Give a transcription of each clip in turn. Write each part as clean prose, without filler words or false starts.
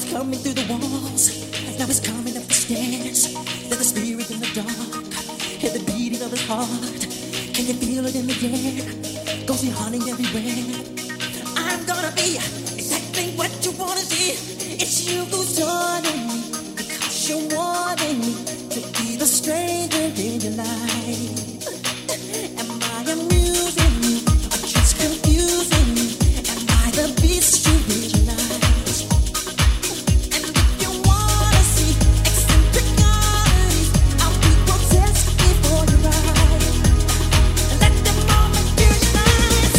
coming through the walls. Now it's coming up the stairs. There's a spirit in the dark. Hear the beating of his heart. Can you feel it in the air? Goes he hunting everywhere. I'm gonna be exactly what you wanna see. It's you who's turning me because you're wanting me to be the stranger in your life. Am I amusing you or just confusing you? Am I the beast you visualize? And if you wanna see eccentricities, I'll be grotesque before your eyes. Let the moment visualize.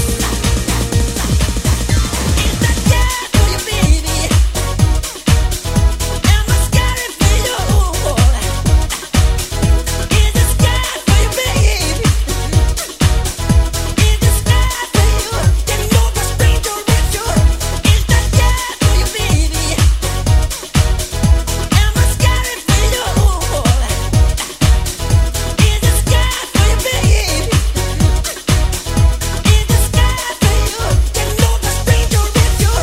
Is that scared for you, baby? Am I scared for you? Is it scared for you, baby? Is it scared for you? Then you're a stranger with you. Is that scared for you, baby? Am I scared for you? Is it scared for you, baby? Is it scared for you? Then you're a stranger with you.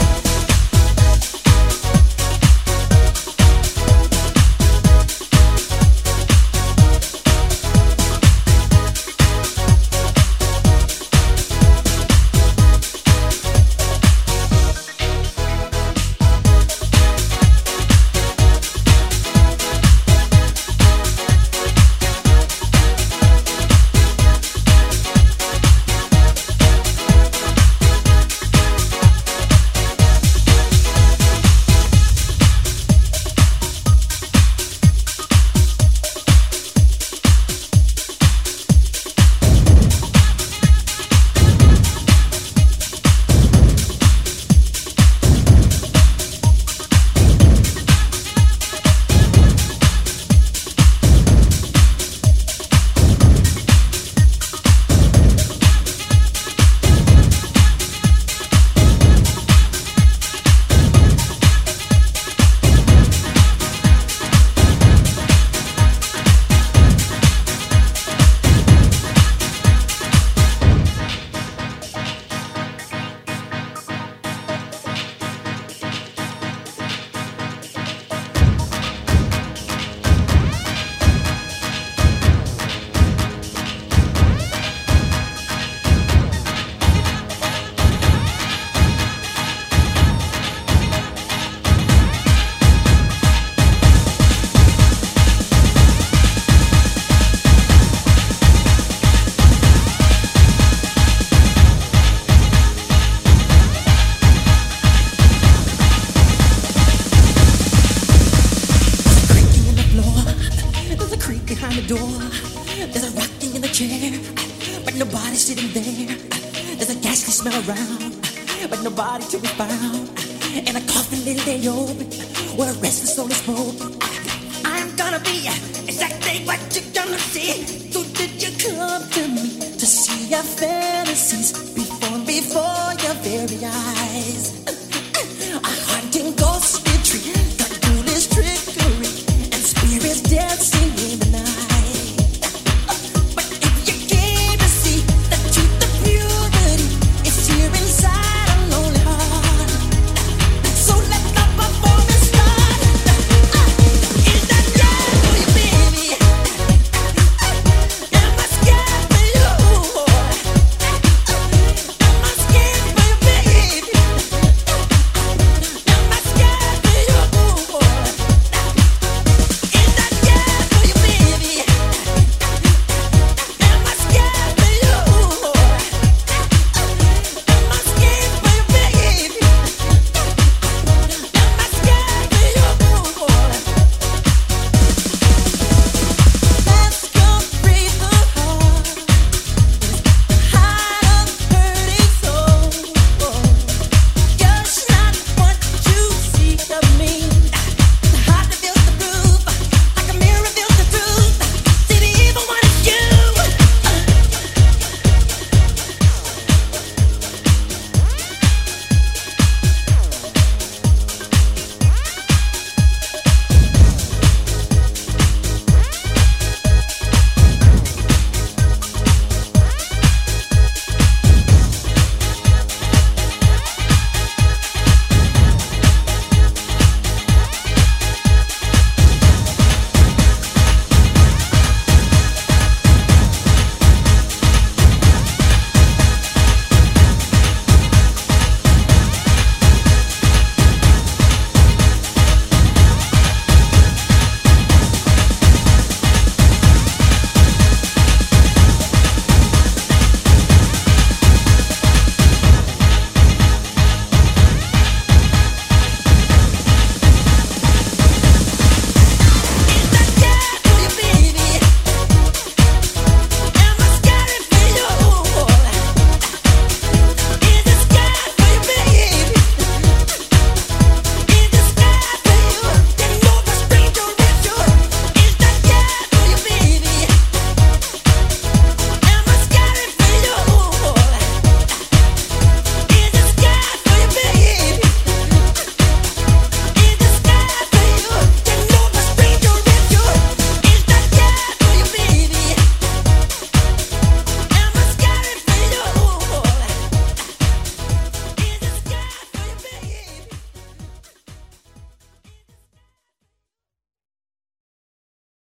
Creaking in the floor, there's a creak behind the door. There's a rocking in the chair, but nobody's sitting there. There's a ghastly smell around, but nobody to be found. And a coffin little day open, where a restless soul is broken. I'm gonna be exactly what you're gonna see. So did you come to me to see your fantasies before your very eyes?